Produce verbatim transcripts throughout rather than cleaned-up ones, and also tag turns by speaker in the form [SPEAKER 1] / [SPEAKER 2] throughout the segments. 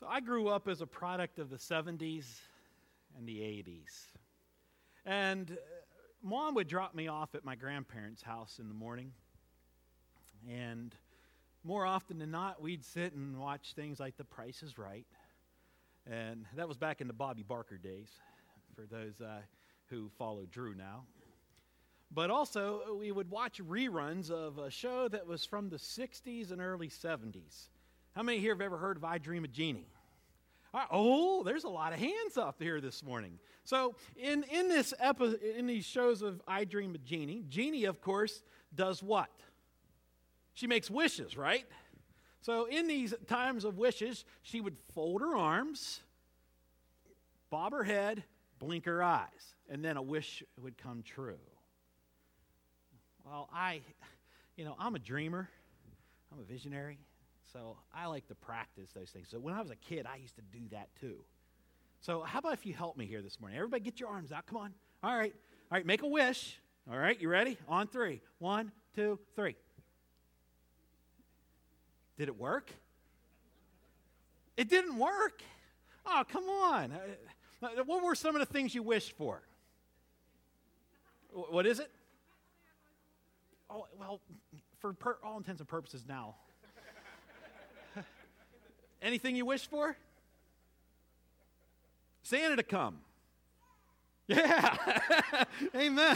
[SPEAKER 1] So I grew up as a product of the seventies and the eighties. And uh, Mom would drop me off at my grandparents' house in the morning. And more often than not, we'd sit and watch things like The Price is Right. And that was back in the Bobby Barker days, for those uh, who follow Drew now. But also, we would watch reruns of a show that was from the sixties and early seventies. How many here have ever heard of I Dream of Jeannie? Uh, oh, there's a lot of hands up here this morning. So in, in, this epi- in these shows of I Dream of Jeannie, Jeannie, of course, does what? She makes wishes, right? So in these times of wishes, she would fold her arms, bob her head, blink her eyes, and then a wish would come true. Well, I, you know, I'm a dreamer. I'm a visionary. So I like to practice those things. So when I was a kid, I used to do that too. So how about if you help me here this morning? Everybody get your arms out. Come on. All right. All right, make a wish. All right, you ready? On three. One, two, three. Did it work? It didn't work. Oh, come on. What were some of the things you wished for? What is it? Oh, well, for per- all intents and purposes now. Anything you wish for? Santa to come. Yeah. Amen.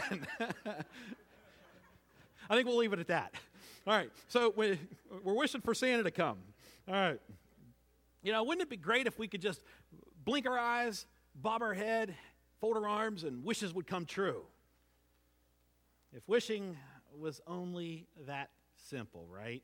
[SPEAKER 1] I think we'll leave it at that. All right. So we, we're wishing for Santa to come. All right. You know, wouldn't it be great if we could just blink our eyes, bob our head, fold our arms, and wishes would come true? If wishing was only that simple, right?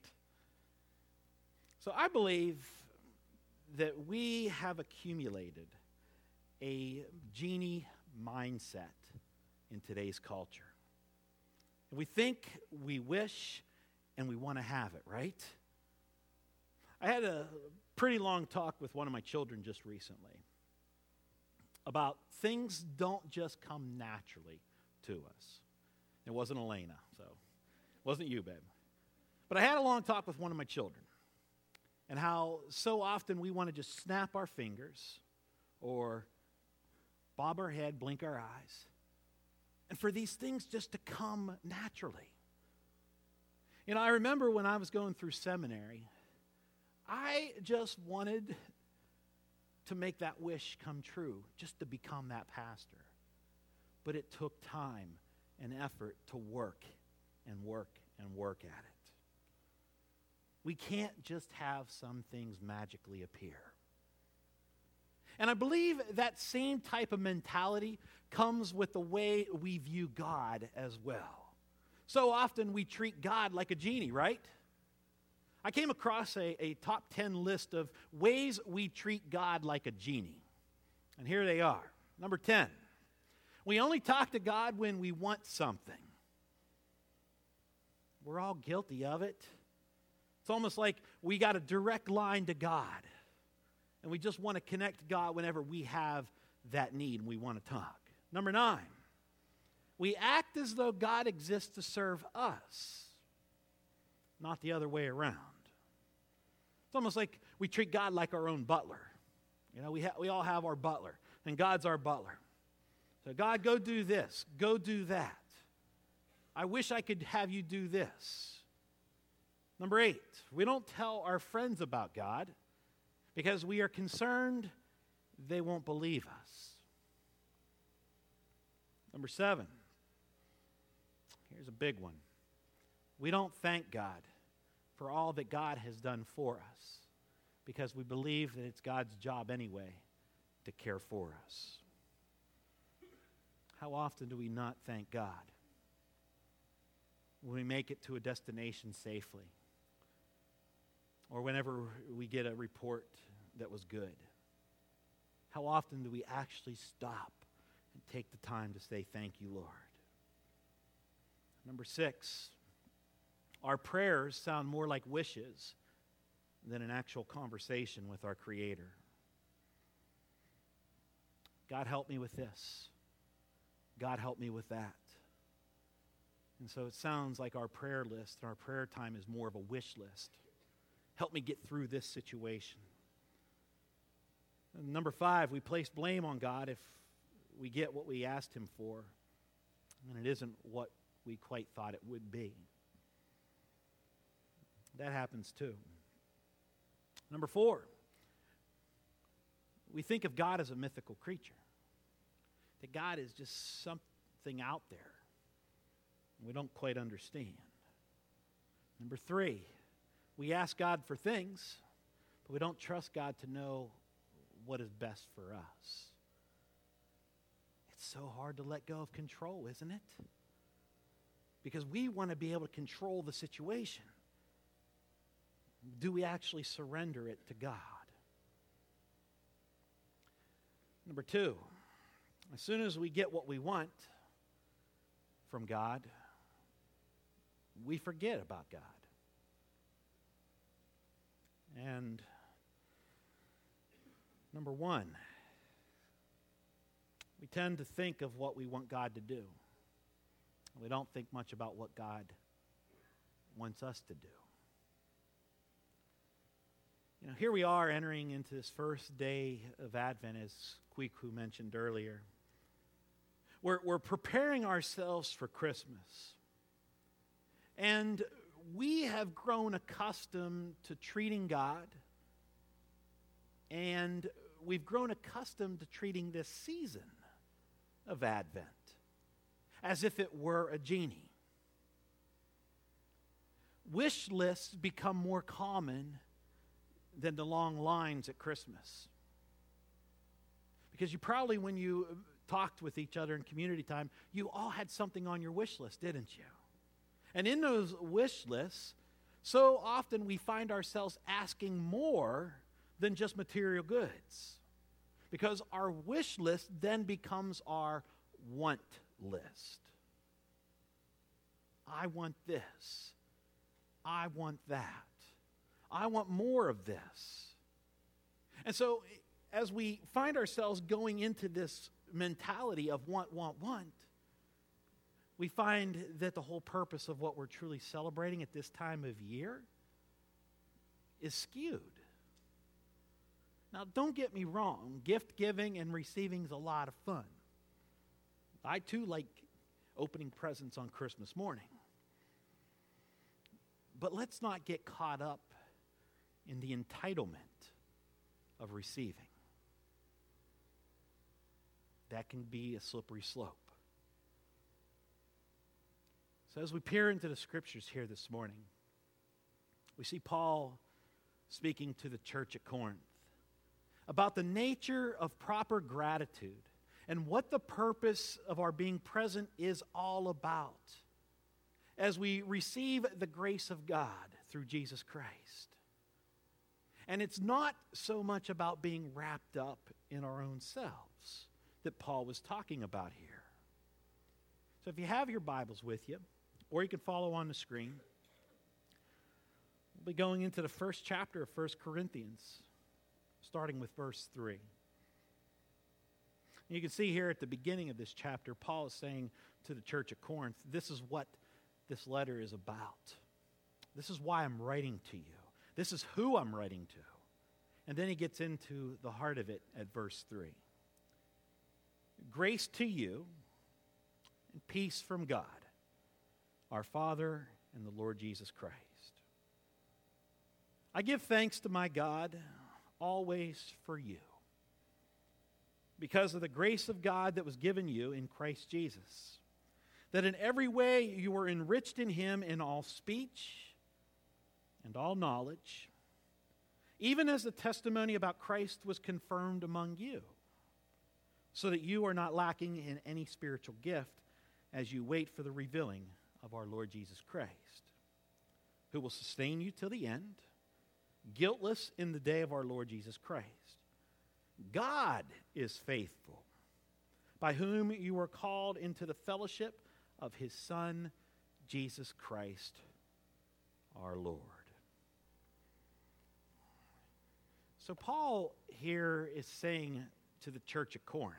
[SPEAKER 1] So I believe that we have accumulated a genie mindset in today's culture. And we think, we wish, and we want to have it, right? I had a pretty long talk with one of my children just recently about things don't just come naturally to us. It wasn't Elena, so it wasn't you, babe. But I had a long talk with one of my children. And how so often we want to just snap our fingers or bob our head, blink our eyes, and for these things just to come naturally. You know, I remember when I was going through seminary, I just wanted to make that wish come true, just to become that pastor. But it took time and effort to work and work and work at it. We can't just have some things magically appear. And I believe that same type of mentality comes with the way we view God as well. So often we treat God like a genie, right? I came across a, a top ten list of ways we treat God like a genie. And here they are. Number ten, we only talk to God when we want something. We're all guilty of it. It's almost like we got a direct line to God, and we just want to connect to God whenever we have that need and we want to talk. Number nine, we act as though God exists to serve us, not the other way around. It's almost like we treat God like our own butler. You know, we, ha- we all have our butler, and God's our butler. So God, go do this, go do that. I wish I could have you do this. Number eight, we don't tell our friends about God because we are concerned they won't believe us. Number seven, here's a big one. We don't thank God for all that God has done for us because we believe that it's God's job anyway to care for us. How often do we not thank God when we make it to a destination safely? Or whenever we get a report that was good? How often do we actually stop and take the time to say, thank you, Lord? Number six, our prayers sound more like wishes than an actual conversation with our Creator. God, help me with this. God, help me with that. And so it sounds like our prayer list and our prayer time is more of a wish list. Help me get through this situation. And number five, we place blame on God if we get what we asked Him for, and it isn't what we quite thought it would be. That happens too. Number four, we think of God as a mythical creature. That God is just something out there we don't quite understand. Number three, we ask God for things, but we don't trust God to know what is best for us. It's so hard to let go of control, isn't it? Because we want to be able to control the situation. Do we actually surrender it to God? Number two, as soon as we get what we want from God, we forget about God. And number one, we tend to think of what we want God to do. We don't think much about what God wants us to do. You know, here we are entering into this first day of Advent, as Kwiku mentioned earlier. We're, we're preparing ourselves for Christmas. And we have grown accustomed to treating God, and we've grown accustomed to treating this season of Advent as if it were a genie. Wish lists become more common than the long lines at Christmas. Because you probably, when you talked with each other in community time, you all had something on your wish list, didn't you? And in those wish lists, so often we find ourselves asking more than just material goods. Because our wish list then becomes our want list. I want this. I want that. I want more of this. And so as we find ourselves going into this mentality of want, want, want, we find that the whole purpose of what we're truly celebrating at this time of year is skewed. Now, don't get me wrong. Gift giving and receiving is a lot of fun. I, too, like opening presents on Christmas morning. But let's not get caught up in the entitlement of receiving. That can be a slippery slope. So as we peer into the scriptures here this morning, we see Paul speaking to the church at Corinth about the nature of proper gratitude and what the purpose of our being present is all about as we receive the grace of God through Jesus Christ. And it's not so much about being wrapped up in our own selves that Paul was talking about here. So if you have your Bibles with you, or you can follow on the screen, we'll be going into the first chapter of First Corinthians, starting with verse three. And you can see here at the beginning of this chapter, Paul is saying to the church at Corinth, this is what this letter is about. This is why I'm writing to you. This is who I'm writing to. And then he gets into the heart of it at verse three. Grace to you and peace from God, our Father and the Lord Jesus Christ. I give thanks to my God always for you, because of the grace of God that was given you in Christ Jesus, that in every way you were enriched in him in all speech and all knowledge, even as the testimony about Christ was confirmed among you, so that you are not lacking in any spiritual gift as you wait for the revealing of our Lord Jesus Christ, who will sustain you till the end, guiltless in the day of our Lord Jesus Christ. God is faithful, by whom you were called into the fellowship of his Son, Jesus Christ, our Lord. So Paul here is saying to the church of Corinth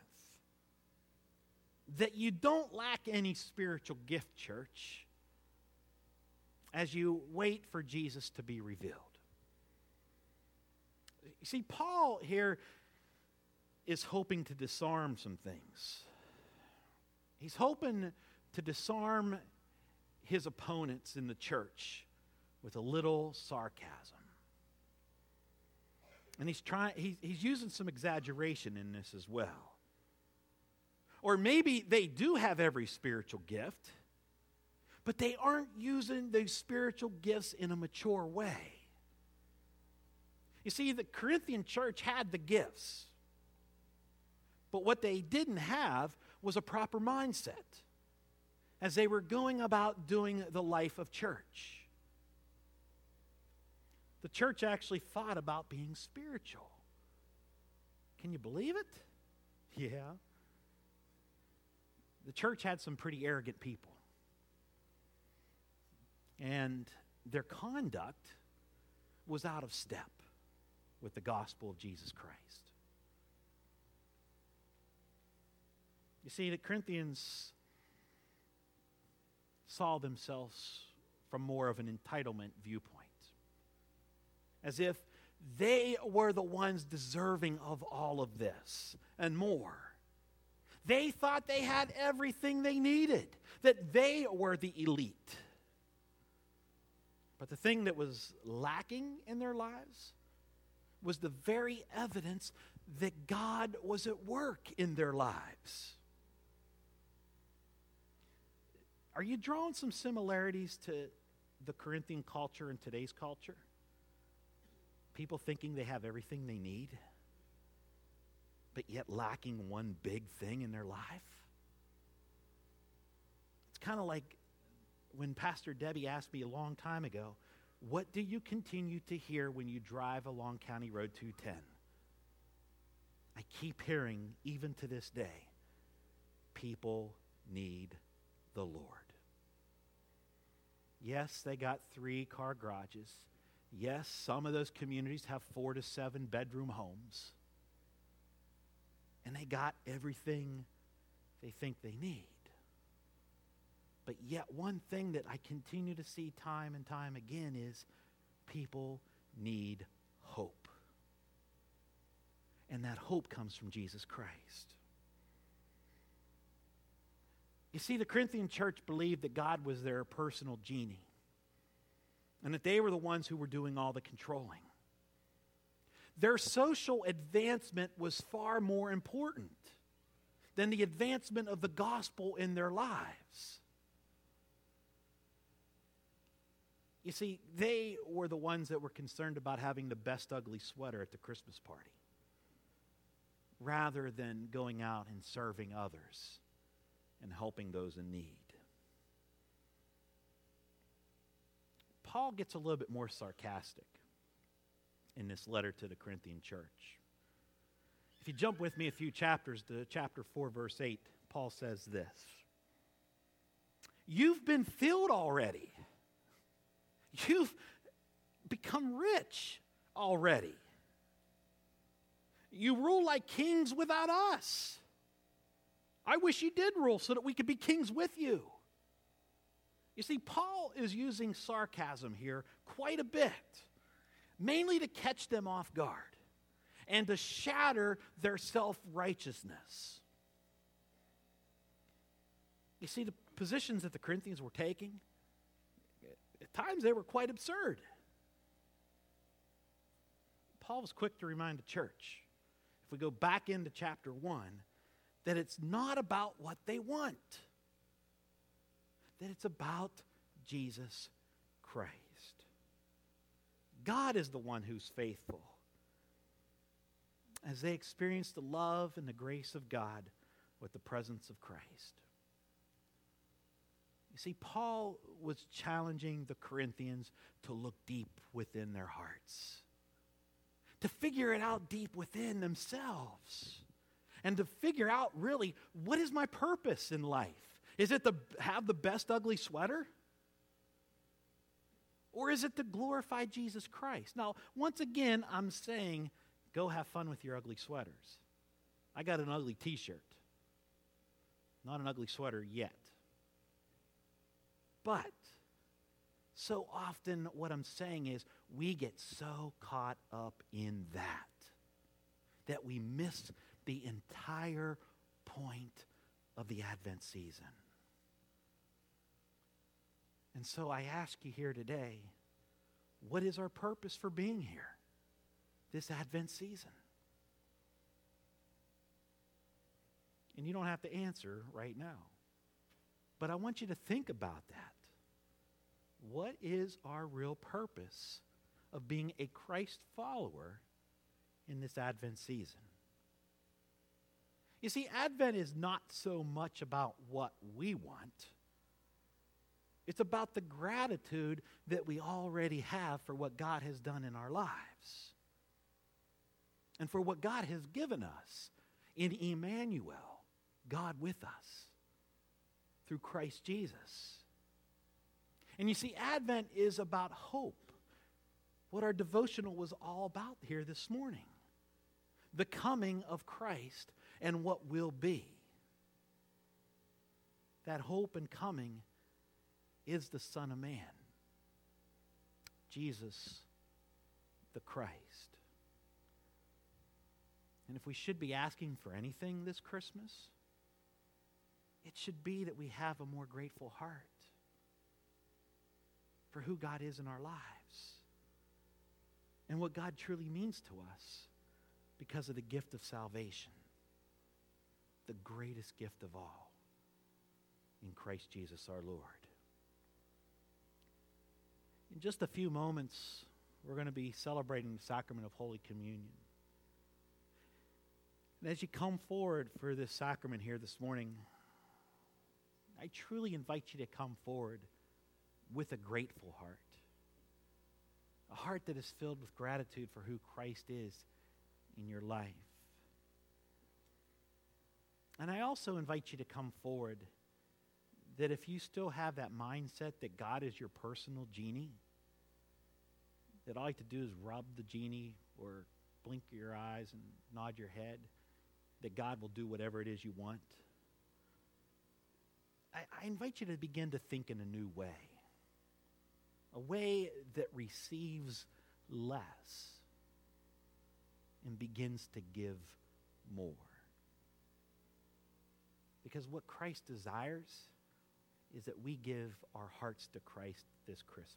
[SPEAKER 1] that you don't lack any spiritual gift, church, as you wait for Jesus to be revealed. You see, Paul here is hoping to disarm some things. He's hoping to disarm his opponents in the church with a little sarcasm. And he's trying he's, he's using some exaggeration in this as well. Or maybe they do have every spiritual gift, but they aren't using those spiritual gifts in a mature way. You see, the Corinthian church had the gifts, but what they didn't have was a proper mindset as they were going about doing the life of church. The church actually thought about being spiritual. Can you believe it? Yeah. The church had some pretty arrogant people. And their conduct was out of step with the gospel of Jesus Christ. You see, the Corinthians saw themselves from more of an entitlement viewpoint, as if they were the ones deserving of all of this and more. They thought they had everything they needed, that they were the elite. But the thing that was lacking in their lives was the very evidence that God was at work in their lives. Are you drawing some similarities to the Corinthian culture and today's culture? People thinking they have everything they need, but yet lacking one big thing in their life? It's kind of like when Pastor Debbie asked me a long time ago, what do you continue to hear when you drive along County Road two ten? I keep hearing, even to this day, people need the Lord. Yes, they got three-car garages. Yes, some of those communities have four to seven bedroom homes. And they got everything they think they need. But yet one thing that I continue to see time and time again is people need hope. And that hope comes from Jesus Christ. You see, the Corinthian church believed that God was their personal genie, and that they were the ones who were doing all the controlling. Their social advancement was far more important than the advancement of the gospel in their lives. You see, they were the ones that were concerned about having the best ugly sweater at the Christmas party, rather than going out and serving others and helping those in need. Paul gets a little bit more sarcastic in this letter to the Corinthian church. If you jump with me a few chapters to chapter four, verse eight, Paul says this: "You've been filled already. You've become rich already. You rule like kings without us. I wish you did rule so that we could be kings with you." You see, Paul is using sarcasm here quite a bit, mainly to catch them off guard and to shatter their self-righteousness. You see, the positions that the Corinthians were taking, at times they were quite absurd. Paul was quick to remind the church, if we go back into chapter one, that it's not about what they want, that it's about Jesus Christ. God is the one who's faithful. As they experience the love and the grace of God with the presence of Christ. You see, Paul was challenging the Corinthians to look deep within their hearts, to figure it out deep within themselves, and to figure out really, what is my purpose in life? Is it to have the best ugly sweater? Or is it to glorify Jesus Christ? Now, once again, I'm saying, go have fun with your ugly sweaters. I got an ugly t-shirt. Not an ugly sweater yet. But so often what I'm saying is we get so caught up in that that we miss the entire point of the Advent season. And so I ask you here today, what is our purpose for being here this Advent season? And you don't have to answer right now. But I want you to think about that. What is our real purpose of being a Christ follower in this Advent season? You see, Advent is not so much about what we want. It's about the gratitude that we already have for what God has done in our lives and for what God has given us in Emmanuel, God with us, through Christ Jesus. And you see, Advent is about hope, what our devotional was all about here this morning. The coming of Christ and what will be. That hope and coming is the Son of Man, Jesus the Christ. And if we should be asking for anything this Christmas, it should be that we have a more grateful heart for who God is in our lives and what God truly means to us because of the gift of salvation, the greatest gift of all, in Christ Jesus our Lord. In just a few moments, we're going to be celebrating the sacrament of Holy Communion. And as you come forward for this sacrament here this morning, I truly invite you to come forward with a grateful heart, a heart that is filled with gratitude for who Christ is in your life. And I also invite you to come forward that if you still have that mindset that God is your personal genie, that all you have to do is rub the genie or blink your eyes and nod your head, that God will do whatever it is you want, I, I invite you to begin to think in a new way, a way that receives less and begins to give more. Because what Christ desires is that we give our hearts to Christ this Christmas.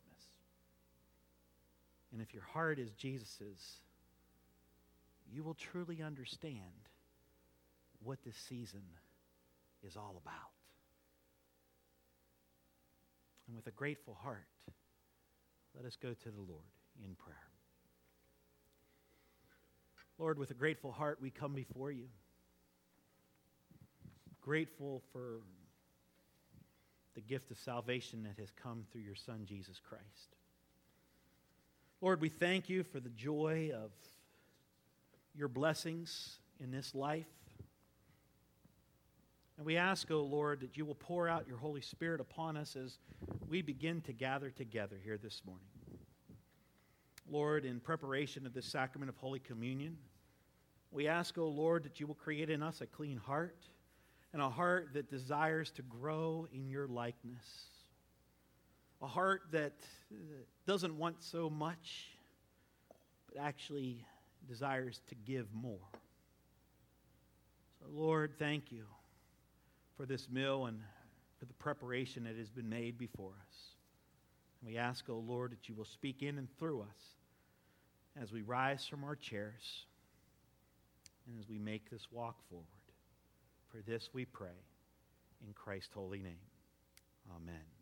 [SPEAKER 1] And if your heart is Jesus's, you will truly understand what this season is all about. And with a grateful heart, let us go to the Lord in prayer. Lord, with a grateful heart, we come before you. Grateful for the gift of salvation that has come through your Son, Jesus Christ. Lord, we thank you for the joy of your blessings in this life. And we ask, O Lord, that you will pour out your Holy Spirit upon us as we begin to gather together here this morning. Lord, in preparation of this sacrament of Holy Communion, we ask, O Lord, that you will create in us a clean heart and a heart that desires to grow in your likeness. A heart that doesn't want so much, but actually desires to give more. So, Lord, thank you for this meal and for the preparation that has been made before us. And we ask, O Lord, that you will speak in and through us as we rise from our chairs and as we make this walk forward. For this we pray in Christ's holy name. Amen.